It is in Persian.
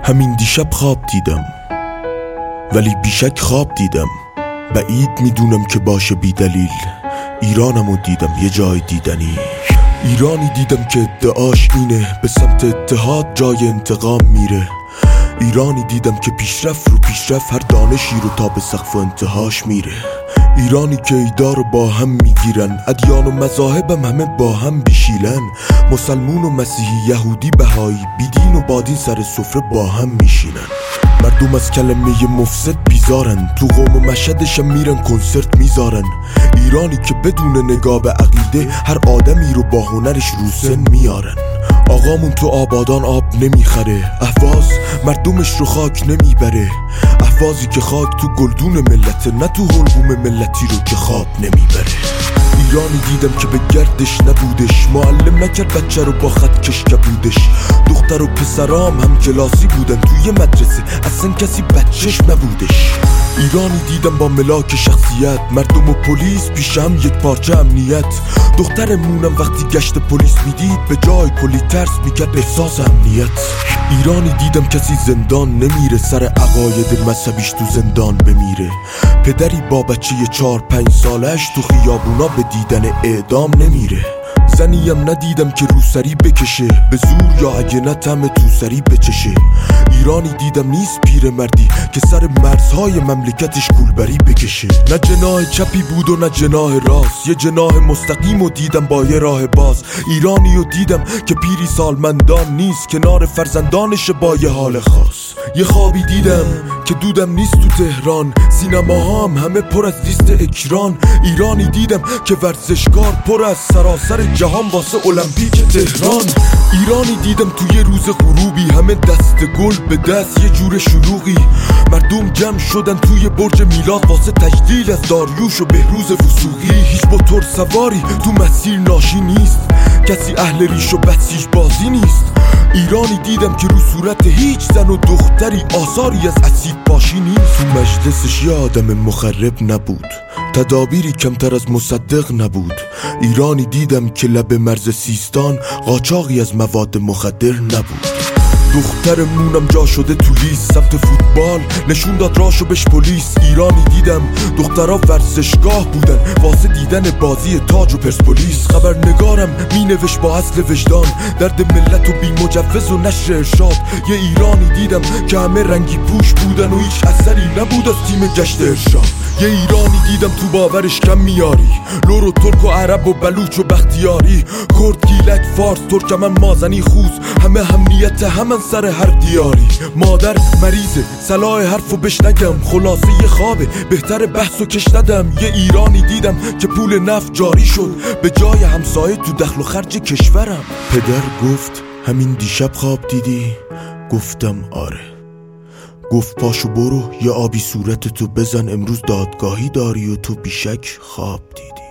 همین دیشب خواب دیدم، ولی بیشک خواب دیدم. بعید میدونم که باشه بی دلیل. ایرانمو دیدم یه جای دیدنی. ایرانی دیدم که ادعاش اینه به سمت اتحاد جای انتقام میره. ایرانی دیدم که پیشرفت رو پیشرفت هر دانشی رو تا به سقف و انتهاش میره. ایرانی که ایدا رو با هم میگیرن، ادیان و مذاهبم همه با هم بیشیلن. مسلمون و مسیحی، یهودی، بهایی، بیدین و بادین سر سفره با هم میشینن. مردم از کلمه مفسد بیزارن، تو قوم و مشهدشم میرن کنسرت میذارن. ایرانی که بدون نگاه به عقیده هر آدمی رو با هنرش رو سن میارن. آقامون تو آبادان آب نمیخره، اهواز مردمش رو خاک نمیبره. اهوازی که خاک تو گلدون ملته، نه تو حلقوم ملتی رو که خواب نمیبره. ایرانی دیدم که به گردش نبودش، معلم نکرد بچه رو با خط کش کبودش. دختر و پسرام هم کلاسی بودن توی مدرسه، اصلا کسی بچهش نبودش. ایرانی دیدم با ملاک شخصیت، مردم و پلیس پیش هم یک پارچه امنیت. دخترمونم وقتی گشت پلیس میدید به جای کلی ترس میکرد احساس امنیت. ایرانی دیدم کسی زندان نمیره، سر عقاید مذهبیش تو زندان بمیره. پدری با بچه 4-5 سالش تو خیابونا به دیدن اعدام نمیره. زنیم ندیدم که روسری بکشه، به زور یا اگه نه طعم توسری بچشه. ایرانی دیدم نیست پیرمردی که سر مرزهای مملکتش کولبری بکشه. نه جناح چپی بود و نه جناح راست، یه جناح مستقیم و دیدم با یه راه باز. ایرانی رو دیدم که پیری سالمندان نیست، کنار فرزندانش با یه حال خاص. یه خوابی دیدم که دودم نیست تو تهران، سینماها هم همه پر از لیست اکران. ایرانی دیدم که ورزشکار پر از سراسر جهان واسه المپیک تهران. ایرانی دیدم توی روز غروبی همه دست گل به دست یه جور شلوغی. مردم جمع شدن توی برج میلاد واسه تجلیل از داریوش و بهروز وثوقی. هیچ موتور سواری تو مسیر ناشی نیست، کسی اهل ریش و بسیج بازی نیست. ایرانی دیدم که رو صورت هیچ زن و دختری آثاری از اسید باشی نیست. تو مجلسش یه آدم مخرب نبود، تدابیری کمتر از مصدق نبود. ایرانی دیدم که لب مرز سیستان قاچاقی از مواد مخدر نبود. دخترمونم جا شده تو لیست، سمت فوتبال نشون داد راشو بهش پلیس. ایرانی دیدم دخترها ورزشگاه بودن واسه دیدن بازی تاج و پرسپولیس. خبرنگارم می نوشت با اصل وجدان، درد ملت و بی مجوز و نشر ارشاد. یه ایرانی دیدم که همه رنگی پوش بودن و هیچ اثری نبود از تیم گشت ارشاد. یه ایرانی دیدم تو باورش کم میاری، لور و ترک و عرب و بلوچ و بختیاری. کرد، گیلک، فارس، ترکمن، مازنی، خوز، همه همنیت همن سر هر دیاری. مادر مریضه، صلاح حرفو بش نگم، خلاصه یه خوابه بهتر بحثو کش ندم. یه ایرانی دیدم که پول نفت جاری شد به جای همسایه تو دخل و خرج کشورم. پدر گفت همین دیشب خواب دیدی؟ گفتم آره. گفت پاشو برو یه آبی صورتتو بزن، امروز دادگاهی داری و تو بیشک خواب دیدی.